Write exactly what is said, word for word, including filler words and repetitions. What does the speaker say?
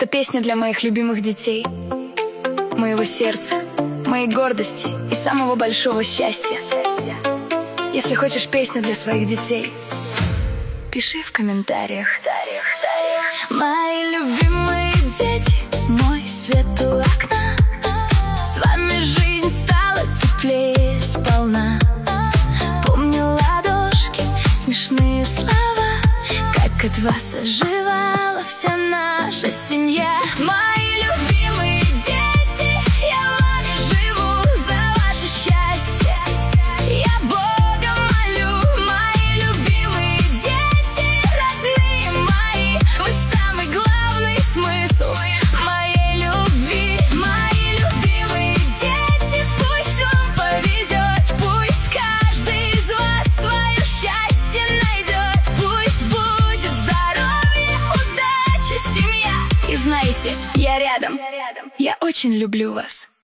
Это песня для моих любимых детей, моего сердца, моей гордости и самого большого счастья. Если хочешь песню для своих детей, пиши в комментариях. Мои любимые дети, мой свет у окна, с вами жизнь стала теплее сполна. Помню ладошки, смешные слова, как от вас оживала вся наша семья. Мои любимые дети, я вами живу, за ваше счастье я Бога молю. Мои любимые дети, родные мои, вы самый главный смысл моей любви. Мои любимые дети, пусть вам повезет, пусть каждый из вас свое счастье найдет, пусть будет здоровье, удача, семья. И знаете, я рядом, я очень люблю вас.